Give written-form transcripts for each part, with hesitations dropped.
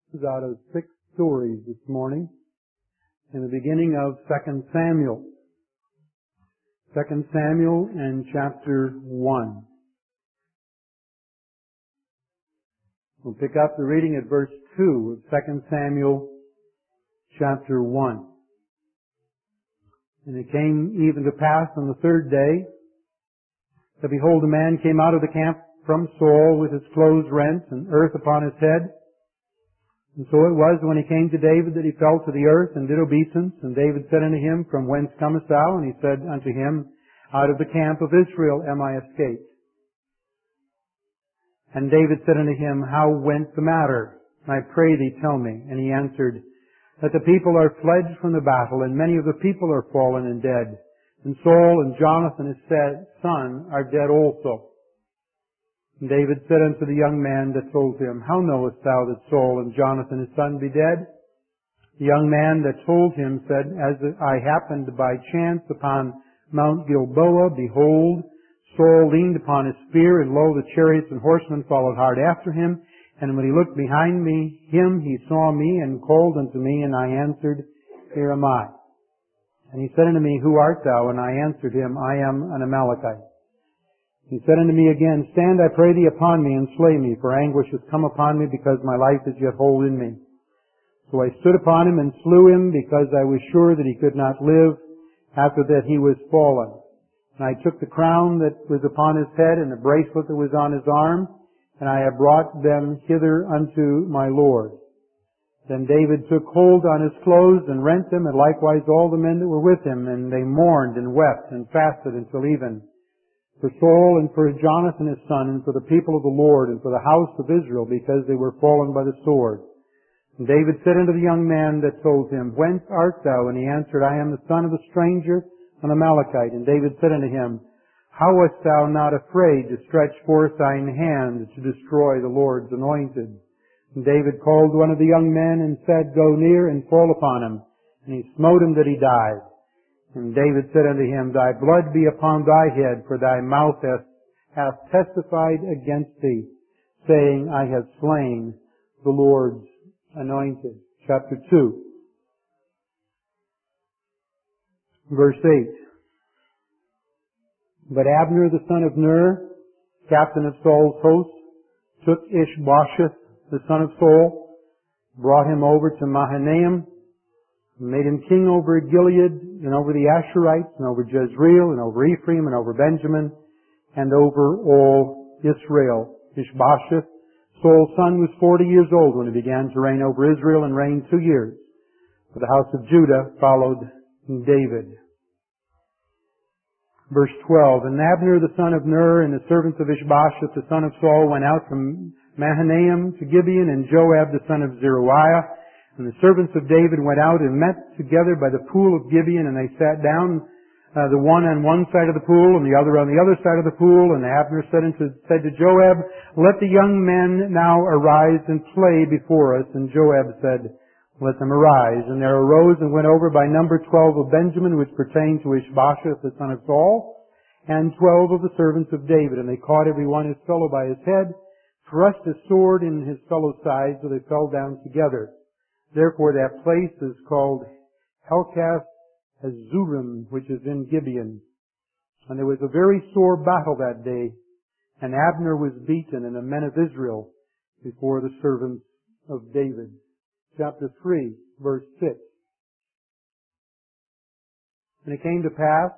is out of 6 stories this morning in the beginning of 2 Samuel. 2 Samuel and chapter 1. We'll pick up the reading at verse 2 of 2 Samuel chapter 1. And it came even to pass on the 3rd day that behold, a man came out of the camp from Saul with his clothes rent and earth upon his head. And so it was when he came to David that he fell to the earth and did obeisance. And David said unto him, From whence comest thou? And he said unto him, Out of the camp of Israel am I escaped. And David said unto him, How went the matter? I pray thee, tell me. And he answered, That the people are fled from the battle, and many of the people are fallen and dead. And Saul and Jonathan his son are dead also. And David said unto the young man that told him, How knowest thou that Saul and Jonathan his son be dead? The young man that told him said, As I happened by chance upon Mount Gilboa, behold, Saul leaned upon his spear, and lo, the chariots and horsemen followed hard after him. And when he looked behind him, he saw me, and called unto me, and I answered, Here am I. And he said unto me, Who art thou? And I answered him, I am an Amalekite. He said unto me again, Stand, I pray thee, upon me, and slay me, for anguish has come upon me, because my life is yet whole in me. So I stood upon him and slew him, because I was sure that he could not live after that he was fallen. And I took the crown that was upon his head, and the bracelet that was on his arm, and I have brought them hither unto my Lord. Then David took hold on his clothes and rent them, and likewise all the men that were with him, and they mourned and wept and fasted until even. For Saul and for Jonathan his son, and for the people of the Lord, and for the house of Israel, because they were fallen by the sword. And David said unto the young man that told him, Whence art thou? And he answered, I am the son of a stranger, an Amalekite. And David said unto him, How wast thou not afraid to stretch forth thine hand to destroy the Lord's anointed? And David called one of the young men and said, Go near and fall upon him. And he smote him that he died. And David said unto him, Thy blood be upon thy head, for thy mouth hath testified against thee, saying, I have slain the Lord's anointed. Chapter 2, verse 8. But Abner the son of Ner, captain of Saul's host, took Ishbosheth the son of Saul, brought him over to Mahanaim, made him king over Gilead, and over the Asherites, and over Jezreel, and over Ephraim, and over Benjamin, and over all Israel. Ishbosheth, Saul's son, was 40 years old when he began to reign over Israel, and reigned 2 years. For the house of Judah followed David. Verse 12, And Abner the son of Ner, and the servants of Ishbosheth the son of Saul, went out from Mahanaim to Gibeon, and Joab the son of Zeruiah, and the servants of David went out and met together by the pool of Gibeon, and they sat down, the one on one side of the pool, and the other on the other side of the pool. And Abner said to Joab, Let the young men now arise and play before us. And Joab said, Let them arise. And there arose and went over by number 12 of Benjamin, which pertained to Ishbosheth the son of Saul, and 12 of the servants of David. And they caught every one his fellow by his head, thrust a sword in his fellow's side, so they fell down together. Therefore that place is called Helkath Hazurim, which is in Gibeon. And there was a very sore battle that day, and Abner was beaten, and the men of Israel before the servants of David. Chapter 3, verse 6. And it came to pass,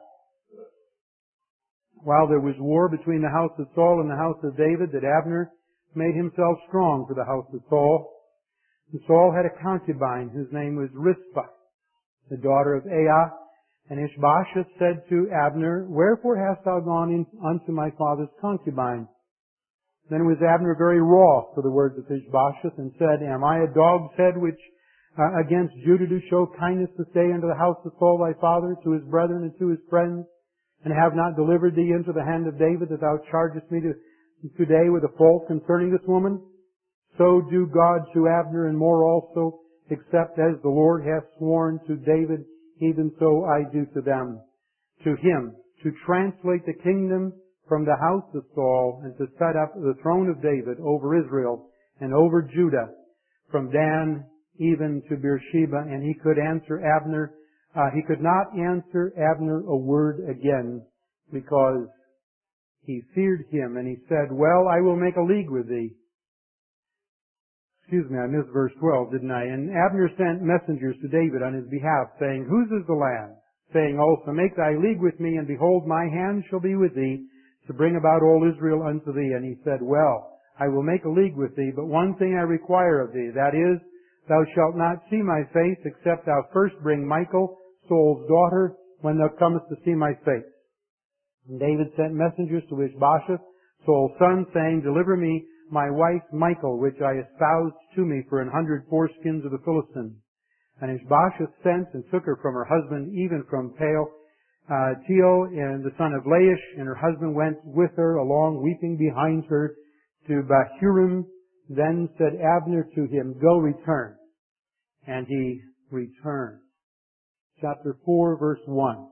while there was war between the house of Saul and the house of David, that Abner made himself strong for the house of Saul. And Saul had a concubine whose name was Rizpah, the daughter of Aiah. And Ishbosheth said to Abner, Wherefore hast thou gone in unto my father's concubine? Then was Abner very wroth for the words of Ishbosheth, and said, Am I a dog's head which against Judah do show kindness to stay unto the house of Saul thy father, to his brethren and to his friends, and have not delivered thee into the hand of David, that thou chargest me today with a fault concerning this woman? So do God to Abner, and more also, except as the Lord hath sworn to David, even so I do to them. To him, to translate the kingdom from the house of Saul, and to set up the throne of David over Israel and over Judah, from Dan even to Beersheba, and he could not answer Abner a word again, because he feared him, and he said, "Well, I will make a league with thee." Excuse me, I missed verse 12, didn't I? And Abner sent messengers to David on his behalf, saying, "Whose is the land?" Saying also, "Make thy league with me, and behold, my hand shall be with thee, to bring about all Israel unto thee." And he said, "Well, I will make a league with thee, but one thing I require of thee, that is, thou shalt not see my face, except thou first bring Michal, Saul's daughter, when thou comest to see my face." And David sent messengers to Ishbosheth, Saul's son, saying, "Deliver me my wife Michal, which I espoused to me for 100 foreskins of the Philistines." And Ishbosheth sent and took her from her husband, even from Teo, and the son of Laish, and her husband went with her along, weeping behind her, to Bahurim. Then said Abner to him, "Go, return." And he returned. Chapter 4, verse 1.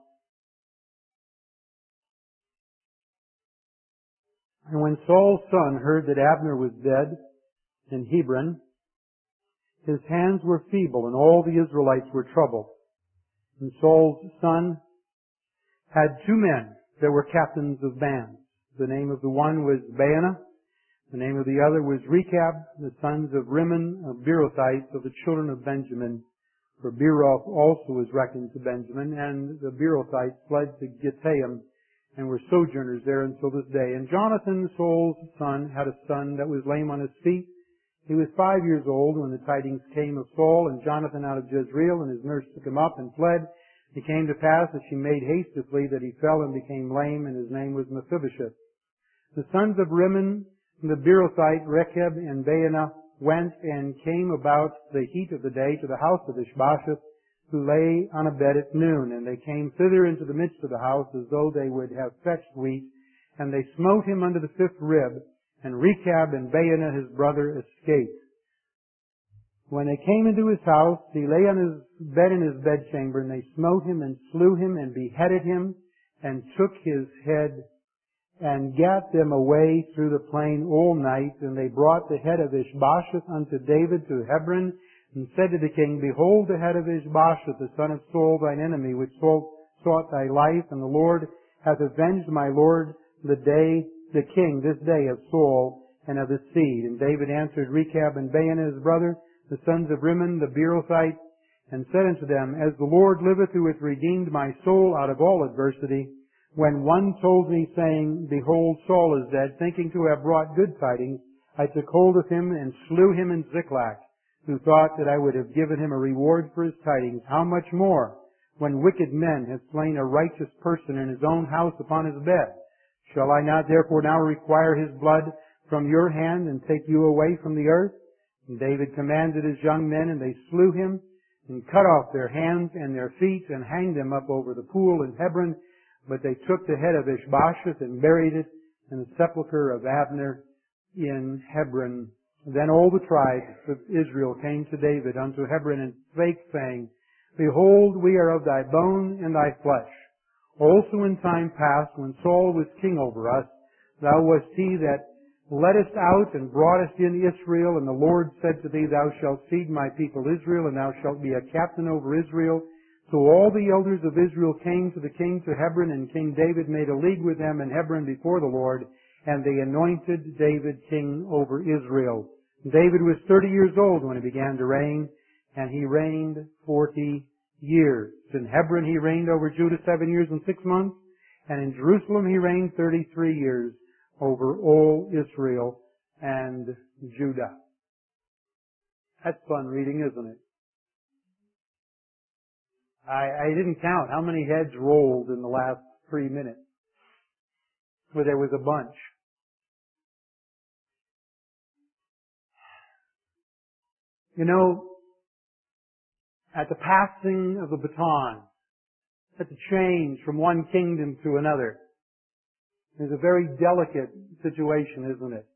And when Saul's son heard that Abner was dead in Hebron, his hands were feeble, and all the Israelites were troubled. And Saul's son had 2 men that were captains of bands. The name of the one was Baanah. The name of the other was Rechab, the sons of Rimmon of Beerothites of the children of Benjamin. For Beeroth also was reckoned to Benjamin, and the Beerothites fled to Gittaim, and were sojourners there until this day. And Jonathan, Saul's son, had a son that was lame on his feet. He was 5 years old when the tidings came of Saul, and Jonathan out of Jezreel, and his nurse took him up and fled. It came to pass that she made haste to flee, that he fell and became lame, and his name was Mephibosheth. The sons of Rimmon, the Beerothite, Rechab and Baanah, went and came about the heat of the day to the house of Ishbosheth, who lay on a bed at noon. And they came thither into the midst of the house, as though they would have fetched wheat. And they smote him under the 5th rib, and Rechab and Baanah his brother escaped. When they came into his house, he lay on his bed in his bedchamber, and they smote him and slew him and beheaded him, and took his head and gat them away through the plain all night. And they brought the head of Ishbosheth unto David to Hebron, and said to the king, "Behold the head of Ishbosheth, the son of Saul, thine enemy, which sought thy life, and the Lord hath avenged my lord the king this day of Saul and of his seed." And David answered Rechab and Baanah his brother, the sons of Rimmon the Beerothite, and said unto them, "As the Lord liveth, who hath redeemed my soul out of all adversity, when one told me, saying, Behold, Saul is dead, thinking to have brought good tidings, I took hold of him and slew him in Ziklag, who thought that I would have given him a reward for his tidings. How much more, when wicked men have slain a righteous person in his own house upon his bed? Shall I not therefore now require his blood from your hand, and take you away from the earth?" And David commanded his young men, and they slew him, and cut off their hands and their feet, and hanged them up over the pool in Hebron. But they took the head of Ishbosheth and buried it in the sepulchre of Abner in Hebron. Then all the tribes of Israel came to David unto Hebron, and spake, saying, "Behold, we are of thy bone and thy flesh. Also in time past, when Saul was king over us, thou wast he that leddest out and broughtest in Israel, and the Lord said to thee, Thou shalt feed my people Israel, and thou shalt be a captain over Israel. So all the elders of Israel came to the king to Hebron, and King David made a league with them in Hebron before the Lord, and they anointed David king over Israel. David was 30 years old when he began to reign, and he reigned 40 years. In Hebron he reigned over Judah 7 years and 6 months, and in Jerusalem he reigned 33 years over all Israel and Judah. That's fun reading, isn't it? I didn't count how many heads rolled in the last 3 minutes, but there was a bunch. You know, at the passing of the baton, at the change from one kingdom to another, is a very delicate situation, isn't it?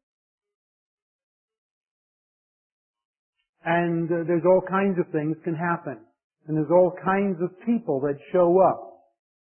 And there's all kinds of things can happen. And there's all kinds of people that show up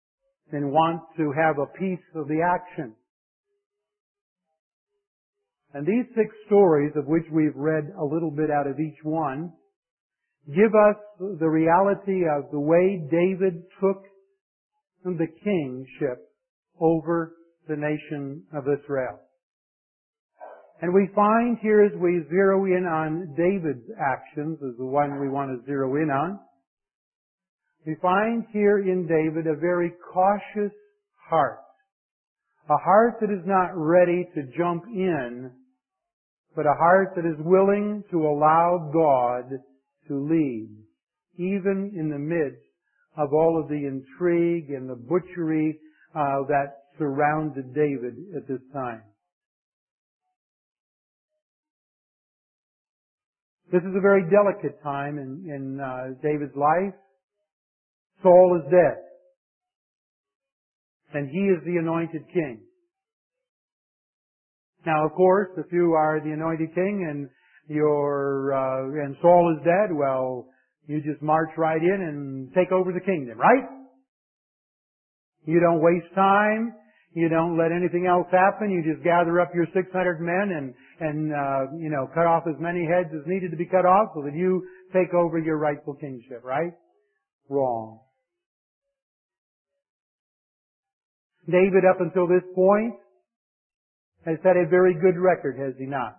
and want to have a piece of the action. And these 6 stories, of which we've read a little bit out of each one, give us the reality of the way David took the kingship over the nation of Israel. And we find here, as we zero in on David's actions, as the one we want to zero in on, we find here in David a very cautious heart. A heart that is not ready to jump in, but a heart that is willing to allow God to lead, even in the midst of all of the intrigue and the butchery that surrounded David at this time. This is a very delicate time in David's life. Saul is dead, and he is the anointed king. Now, of course, if you are the anointed king and and Saul is dead, well, you just march right in and take over the kingdom, right? You don't waste time. You don't let anything else happen. You just gather up your 600 men and cut off as many heads as needed to be cut off so that you take over your rightful kingship, right? Wrong. David, up until this point, has had a very good record, has he not?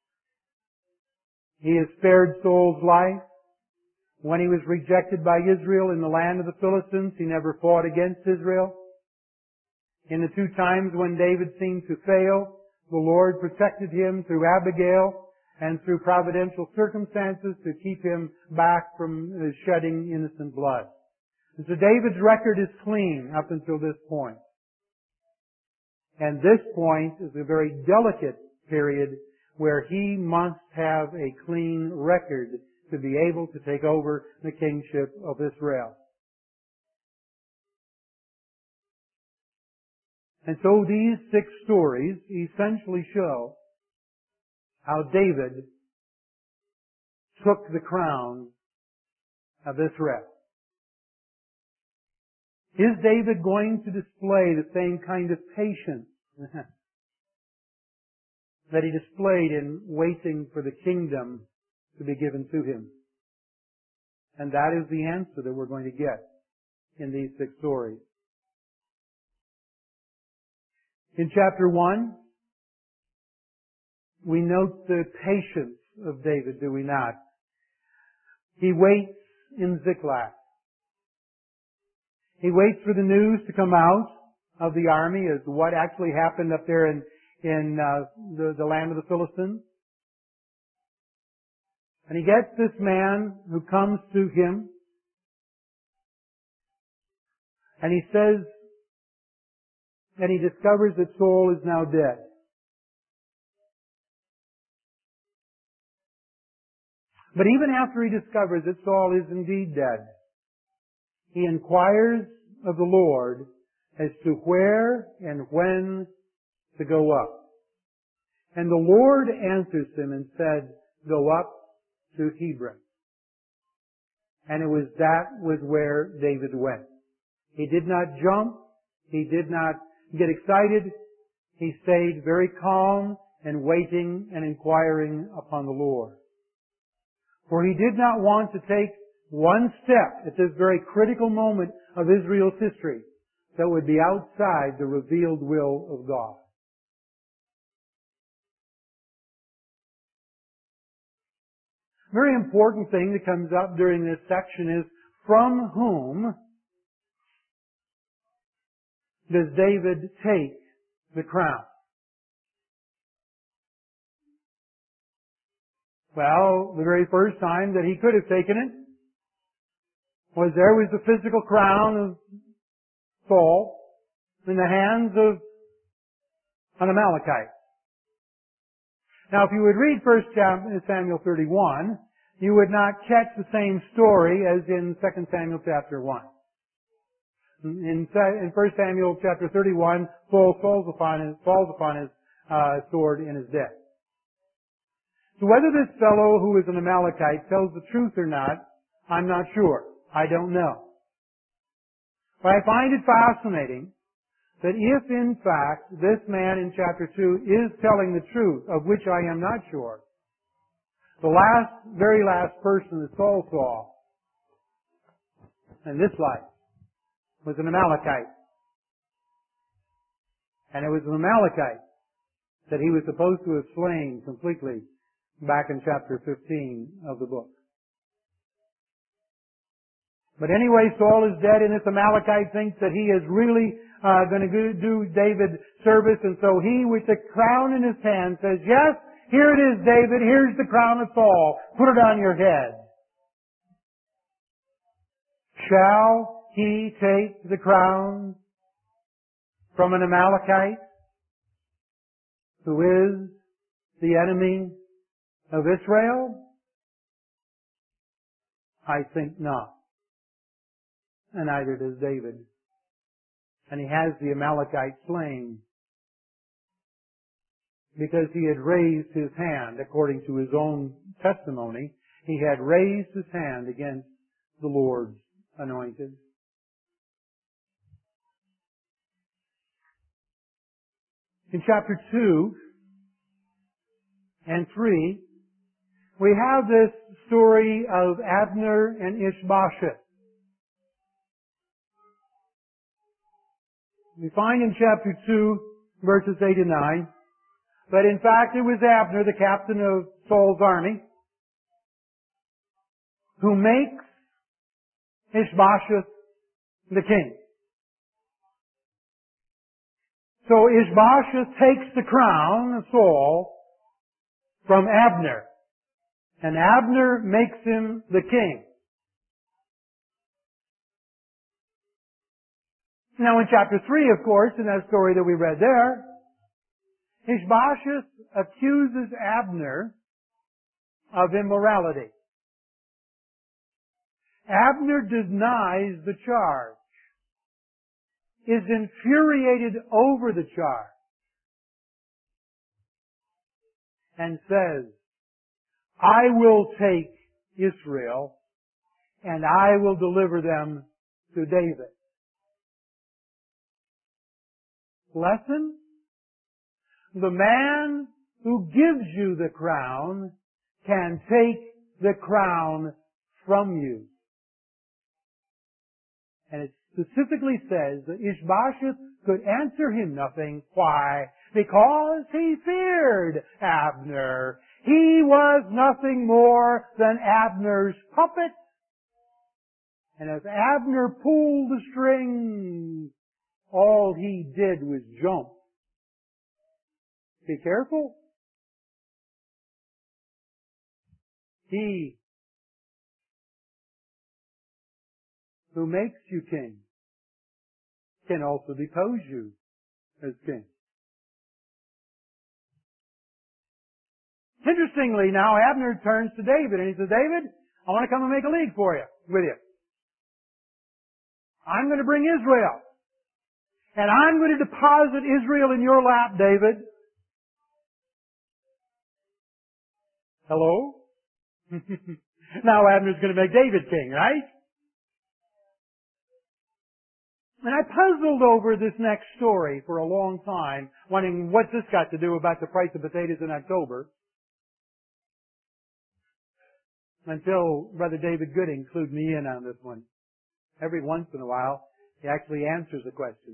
He has spared Saul's life. When he was rejected by Israel in the land of the Philistines, he never fought against Israel. In the 2 times when David seemed to fail, the Lord protected him through Abigail and through providential circumstances to keep him back from shedding innocent blood. And so David's record is clean up until this point. And this point is a very delicate period where he must have a clean record to be able to take over the kingship of Israel. And so these 6 stories essentially show how David took the crown of Israel. Is David going to display the same kind of patience that he displayed in waiting for the kingdom to be given to him? And that is the answer that we're going to get in these 6 stories. In chapter 1, we note the patience of David, do we not? He waits in Ziklag. He waits for the news to come out of the army as to what actually happened up there in the land of the Philistines. And he gets this man who comes to him, and he says, and he discovers that Saul is now dead. But even after he discovers that Saul is indeed dead, he inquires of the Lord as to where and when to go up. And the Lord answers him and said, "Go up to Hebron." And that was where David went. He did not jump. He did not get excited. He stayed very calm and waiting and inquiring upon the Lord. For he did not want to take one step at this very critical moment of Israel's history that would be outside the revealed will of God. A very important thing that comes up during this section is, from whom does David take the crown? Well, the very first time that he could have taken it was the physical crown of Saul in the hands of an Amalekite. Now, if you would read 1 Samuel 31, you would not catch the same story as in 2 Samuel chapter 1. In 1 Samuel chapter 31, Saul falls upon his sword and is dead. So whether this fellow who is an Amalekite tells the truth or not, I'm not sure. I don't know. But I find it fascinating that if in fact this man in chapter 2 is telling the truth, of which I am not sure, the very last person that Saul saw in this life was an Amalekite. And it was an Amalekite that he was supposed to have slain completely back in chapter 15 of the book. But anyway, Saul is dead, and this Amalekite thinks that he is really going to do David service, and so he, with the crown in his hand, says, "Yes, here it is, David. Here's the crown of Saul. Put it on your head." Shall he take the crown from an Amalekite who is the enemy of Israel? I think not. And neither does David. And he has the Amalekite slain because he had raised his hand, according to his own testimony, he had raised his hand against the Lord's anointed. In chapter 2 and 3, we have this story of Abner and Ishbosheth. We find in chapter 2, verses 8 and 9, that in fact it was Abner, the captain of Saul's army, who makes Ishbosheth the king. So Ishbosheth takes the crown of Saul from Abner, and Abner makes him the king. Now in chapter 3, of course, in that story that we read there, Ishbosheth accuses Abner of immorality. Abner denies the charge, is infuriated over the charge, and says, "I will take Israel and I will deliver them to David." Lesson? The man who gives you the crown can take the crown from you. And it specifically says that Ishbosheth could answer him nothing. Why? Because he feared Abner. He was nothing more than Abner's puppet. And as Abner pulled the strings, all he did was jump. Be careful. He who makes you king can also depose you as king. Interestingly, now Abner turns to David and he says, "David, I want to come and make a league with you. I'm going to bring Israel. And I'm going to deposit Israel in your lap, David." Hello? Now Abner's going to make David king, right? And I puzzled over this next story for a long time, wondering what's this got to do about the price of potatoes in October, until Brother David Gooding clued me in on this one. Every once in a while, he actually answers a question.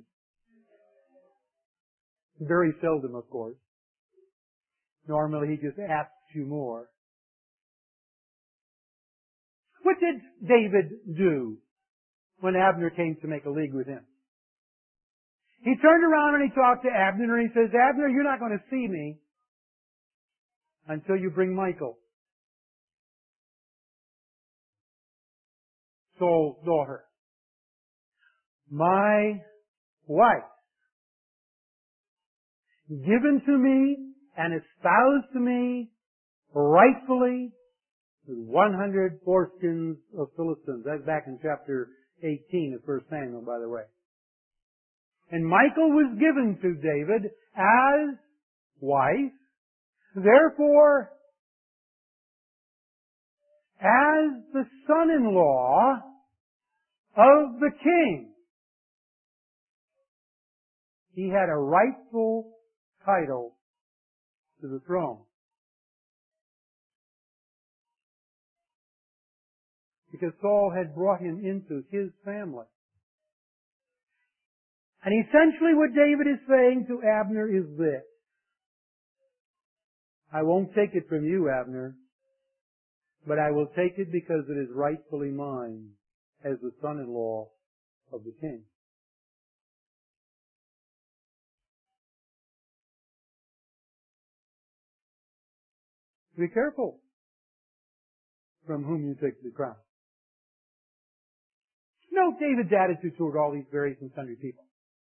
Very seldom, of course. Normally, he just asks you more. What did David do when Abner came to make a league with him? He turned around and he talked to Abner and he says, "Abner, you're not going to see me until you bring Michal, Saul's daughter, my wife, given to me and espoused to me rightfully with 100 foreskins of Philistines." That's back in chapter 18 of 1 Samuel, by the way. And Michal was given to David as wife. Therefore, as the son-in-law of the king, He had a rightful title to the throne. Because Saul had brought him into his family. And essentially what David is saying to Abner is this: I won't take it from you, Abner, but I will take it because it is rightfully mine as the son-in-law of the king. Be careful from whom you take the crown. Note David's attitude toward all these various and sundry people.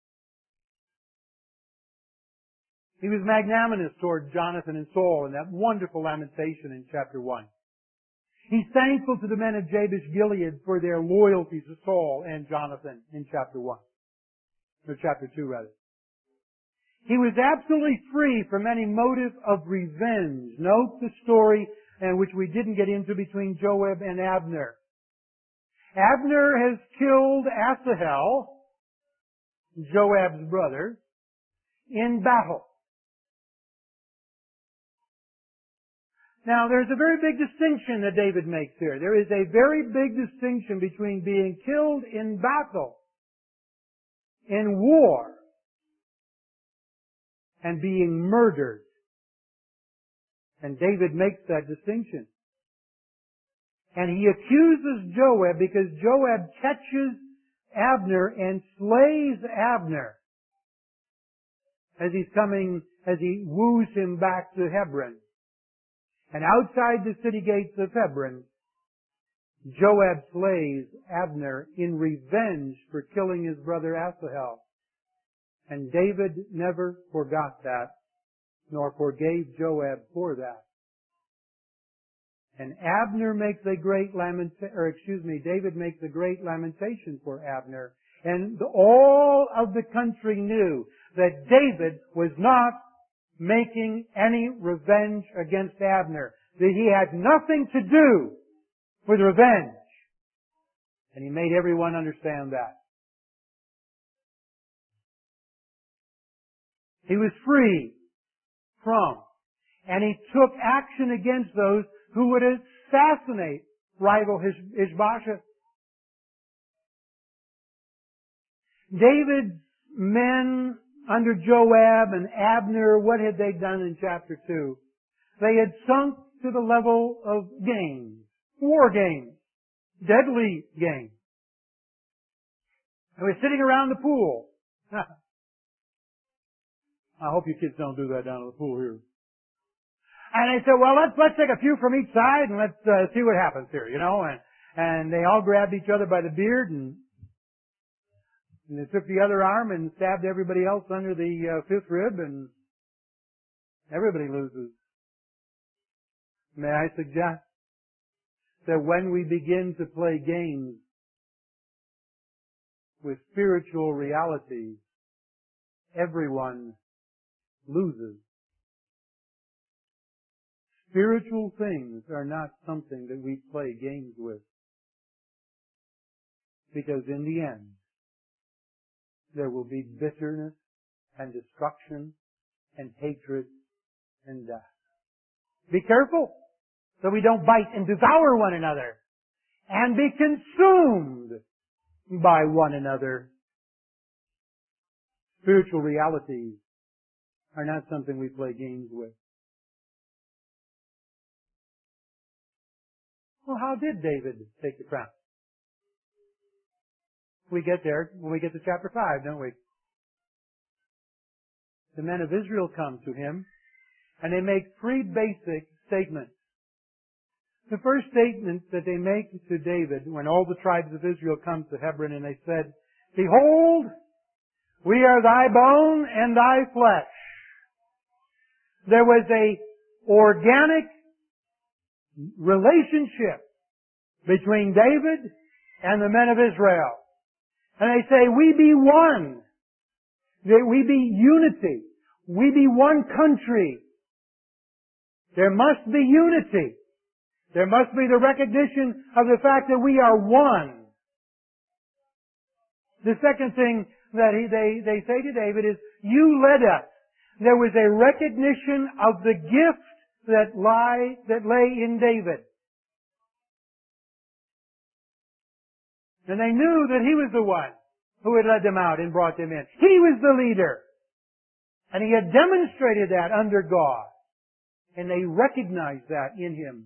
He was magnanimous toward Jonathan and Saul in that wonderful lamentation in chapter 1. He's thankful to the men of Jabesh Gilead for their loyalty to Saul and Jonathan in chapter 1. Or chapter 2, rather. He was absolutely free from any motive of revenge. Note the story which we didn't get into between Joab and Abner. Abner has killed Asahel, Joab's brother, in battle. Now, there's a very big distinction that David makes here. There is a very big distinction between being killed in battle, in war, and being murdered. And David makes that distinction. And he accuses Joab because Joab catches Abner and slays Abner as he woos him back to Hebron. And outside the city gates of Hebron, Joab slays Abner in revenge for killing his brother Asahel. And David never forgot that, nor forgave Joab for that. And David makes a great lamentation for Abner. And all of the country knew that David was not making any revenge against Abner. That he had nothing to do with revenge. And he made everyone understand that. He was free from, and he took action against those who would assassinate rival Ishbosheth. David's men under Joab and Abner, what had they done in chapter 2? They had sunk to the level of games, war games, deadly games. They were sitting around the pool. I hope you kids don't do that down at the pool here. And they said, well, let's take a few from each side and let's see what happens here, you know. And they all grabbed each other by the beard and they took the other arm and stabbed everybody else under the fifth rib, and everybody loses. May I suggest that when we begin to play games with spiritual realities, everyone loses. Spiritual things are not something that we play games with. Because in the end, there will be bitterness and destruction and hatred and death. Be careful so we don't bite and devour one another and be consumed by one another. Spiritual realities are not something we play games with. Well, how did David take the crown? We get there when we get to chapter 5, don't we? The men of Israel come to him, and they make three basic statements. The first statement that they make to David, when all the tribes of Israel come to Hebron, and they said, Behold, we are thy bone and thy flesh. There was a organic relationship between David and the men of Israel. And they say, we be one. That we be unity. We be one country. There must be unity. There must be the recognition of the fact that we are one. The second thing that they say to David is, You led us. There was a recognition of the gift that lay in David. And they knew that he was the one who had led them out and brought them in. He was the leader. And he had demonstrated that under God. And they recognized that in him.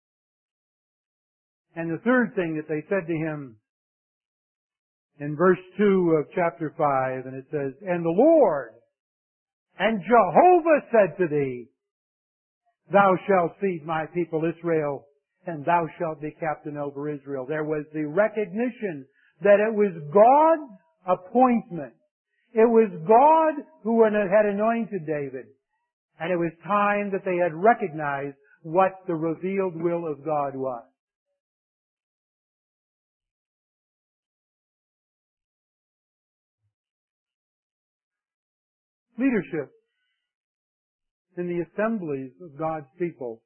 And the third thing that they said to him in verse 2 of chapter 5, and it says, "And the Lord and Jehovah said to thee, Thou shalt feed my people Israel, and thou shalt be captain over Israel." There was the recognition that it was God's appointment. It was God who had anointed David. And it was time that they had recognized what the revealed will of God was. Leadership in the assemblies of God's people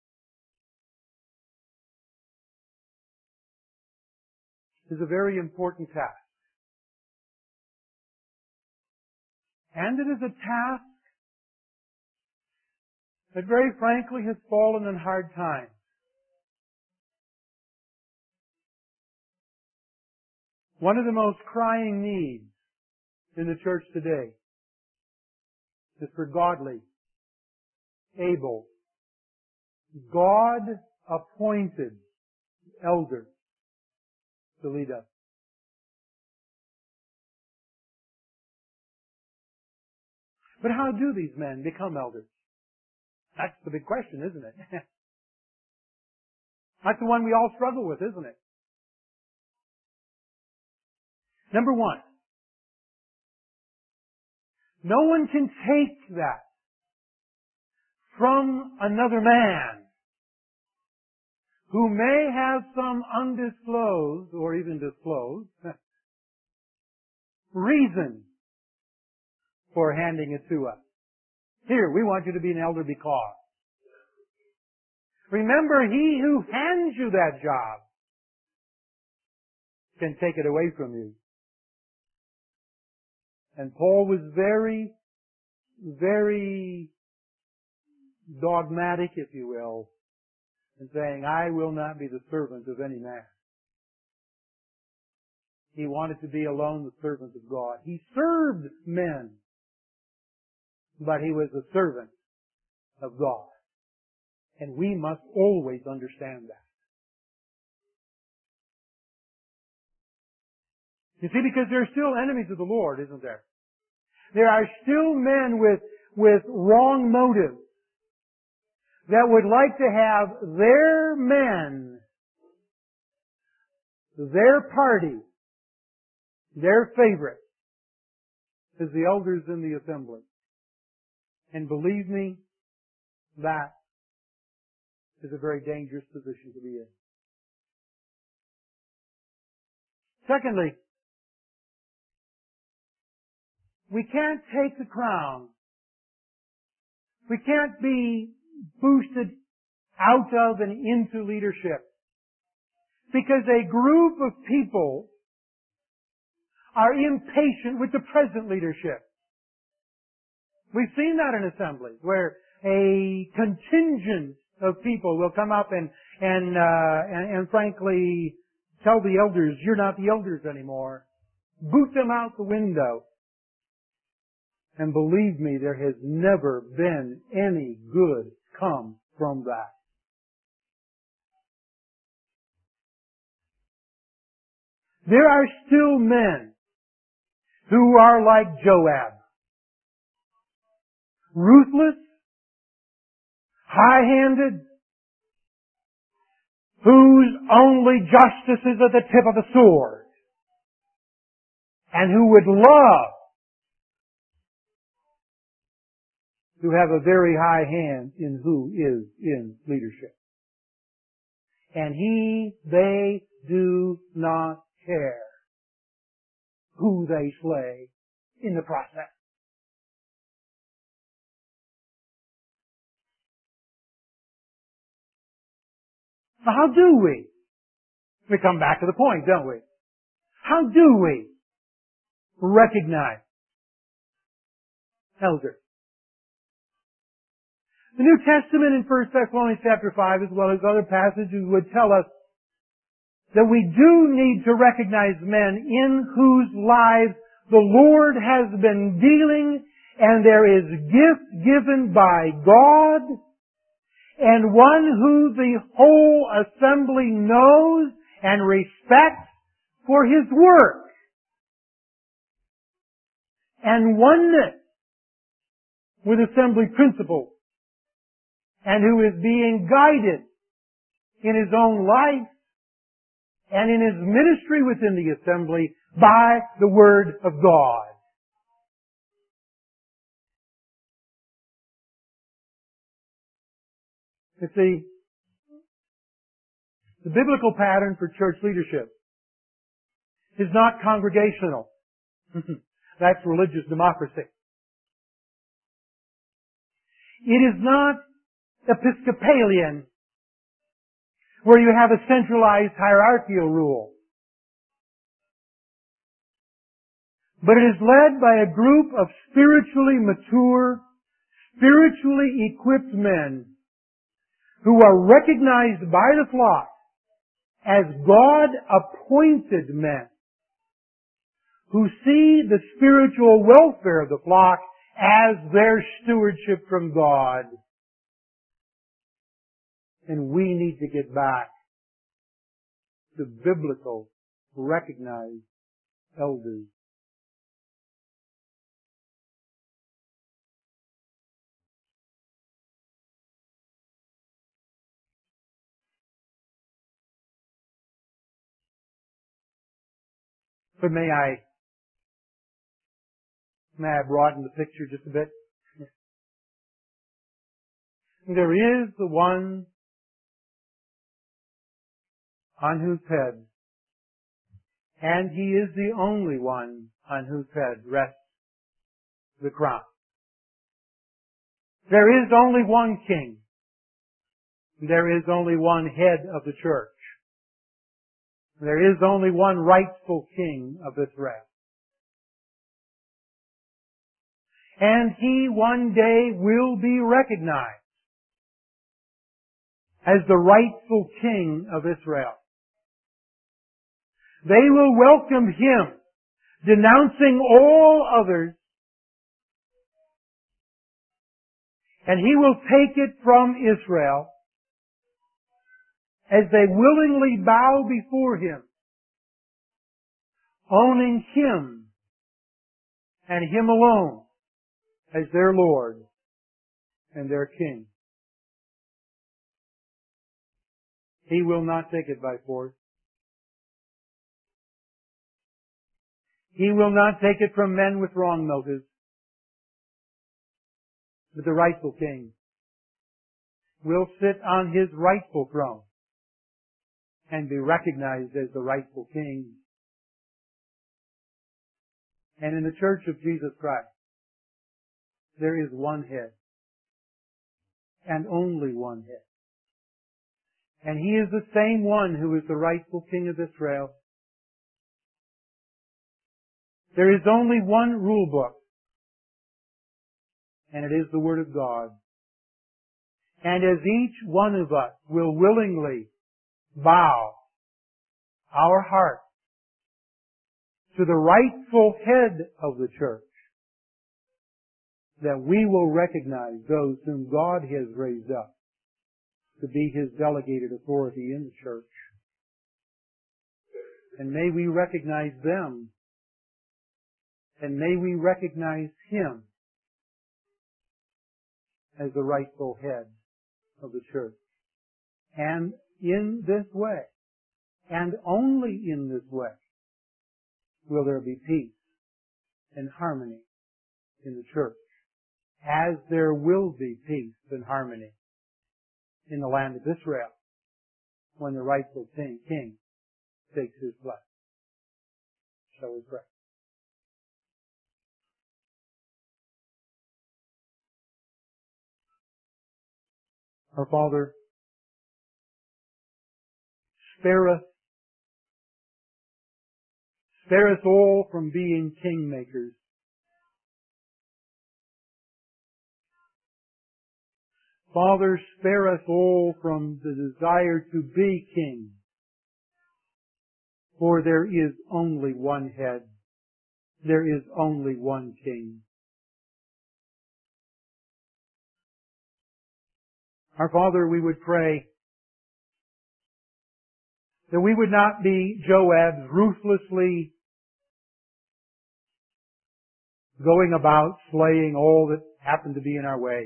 is a very important task. And it is a task that very frankly has fallen in hard times. One of the most crying needs in the church today is for godly, able, God-appointed elders to lead us. But how do these men become elders? That's the big question, isn't it? That's the one we all struggle with, isn't it? Number one, no one can take that from another man who may have some undisclosed or even disclosed reason for handing it to us. Here, we want you to be an elder because. Remember, he who hands you that job can take it away from you. And Paul was very, very dogmatic, if you will, in saying, "I will not be the servant of any man." He wanted to be alone the servant of God. He served men, but he was a servant of God. And we must always understand that. You see, because there are still enemies of the Lord, isn't there? There are still men with wrong motives that would like to have their men, their party, their favorite, as the elders in the assembly. And believe me, that is a very dangerous position to be in. Secondly, we can't take the crown. We can't be boosted out of and into leadership because a group of people are impatient with the present leadership. We've seen that in assemblies where a contingent of people will come up and frankly tell the elders, "You're not the elders anymore." Boot them out the window. And believe me, there has never been any good come from that. There are still men who are like Joab. Ruthless, high-handed, whose only justice is at the tip of the sword, and who would love to have a very high hand in who is in leadership. And they do not care who they slay in the process. So how do we? We come back to the point, don't we? How do we recognize elder. The New Testament in 1 Thessalonians chapter 5, as well as other passages, would tell us that we do need to recognize men in whose lives the Lord has been dealing, and there is gift given by God, and one who the whole assembly knows and respects for his work and oneness with assembly principles, and who is being guided in his own life and in his ministry within the assembly by the Word of God. You see, the biblical pattern for church leadership is not congregational. That's religious democracy. It is not Episcopalian, where you have a centralized hierarchical rule. But it is led by a group of spiritually mature, spiritually equipped men who are recognized by the flock as God-appointed men, who see the spiritual welfare of the flock as their stewardship from God. And we need to get back to biblical, recognized elders. But may I broaden the picture just a bit? There is the one on whose head, and he is the only one on whose head rests the crown. There is only one king. There is only one head of the church. There is only one rightful king of Israel. And he one day will be recognized as the rightful king of Israel. They will welcome him, denouncing all others, and he will take it from Israel as they willingly bow before him, owning him and him alone as their Lord and their King. He will not take it by force. He will not take it from men with wrong motives. But the rightful King will sit on his rightful throne and be recognized as the rightful King. And in the Church of Jesus Christ, there is one head, and only one head. And he is the same one who is the rightful King of Israel. There is only one rule book, and it is the Word of God. And as each one of us will willingly bow our heart to the rightful head of the church, that we will recognize those whom God has raised up to be His delegated authority in the church. And may we recognize them, and may we recognize Him as the rightful head of the church. And in this way, and only in this way, will there be peace and harmony in the church, as there will be peace and harmony in the land of Israel when the rightful King takes his place. Shall we pray? Our Father, spare us all from being kingmakers. Father, spare us all from the desire to be king. For there is only one head. There is only one king. Our Father, we would pray that we would not be Joabs ruthlessly going about slaying all that happened to be in our way.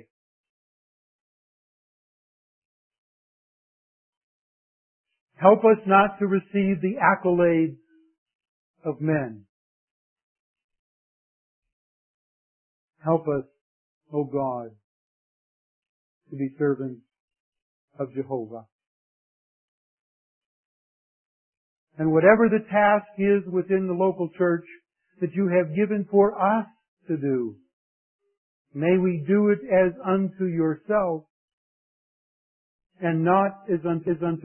Help us not to receive the accolades of men. Help us, O God, to be servants of Jehovah. And whatever the task is within the local church that you have given for us to do, may we do it as unto yourself and not as unto